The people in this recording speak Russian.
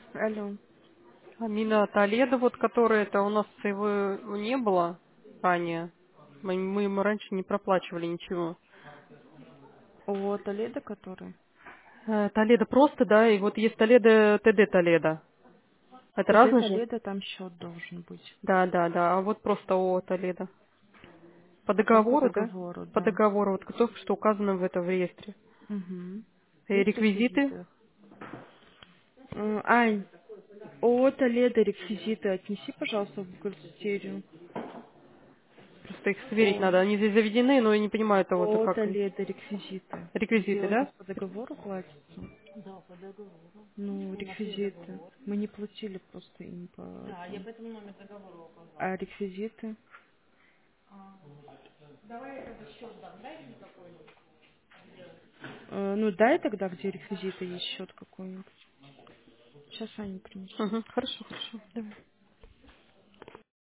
Алло. Амина Толедо, вот которая, это у нас его не было ранее. Мы ему раньше не проплачивали ничего. О, Толедо который? Толедо просто, да, и вот есть Толедо, ТД Толедо. Это ТД разные же? Толедо, там счет должен быть. Да, да, да. А вот просто ООО Толедо. По А там по договору, да? договору, По да. договору, вот то, что указано в этом реестре. Угу. И Есть реквизиты. реквизиты? Ань, о, Толедо, реквизиты отнеси, пожалуйста, в бухгалтерию. Просто их сверить О, надо. Они здесь заведены, но я не понимаю того-то, о, как их. Толедо, реквизиты. Где Реквизиты, у нас да? по договору платится? Ну, реквизиты. Мы не платили просто им по этому. А реквизиты? Ну, дай тогда, где реквизиты, есть счет какой-нибудь. Сейчас Аня принесет. Угу, хорошо, хорошо. Давай.